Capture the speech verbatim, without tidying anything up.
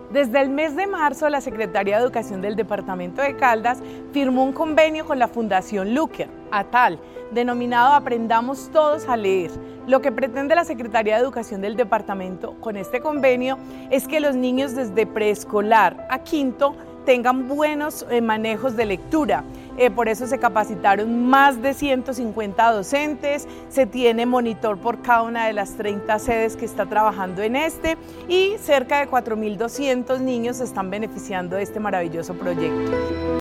Desde el mes de marzo, la Secretaría de Educación del Departamento de Caldas firmó un convenio con la Fundación Luker, ATAL, denominado Aprendamos Todos a Leer. Lo que pretende la Secretaría de Educación del Departamento con este convenio es que los niños desde preescolar a quinto tengan buenos eh, manejos de lectura. Eh, por eso se capacitaron más de ciento cincuenta docentes, se tiene monitor por cada una de las treinta sedes que está trabajando en este y cerca de cuatro mil doscientos niños se están beneficiando de este maravilloso proyecto.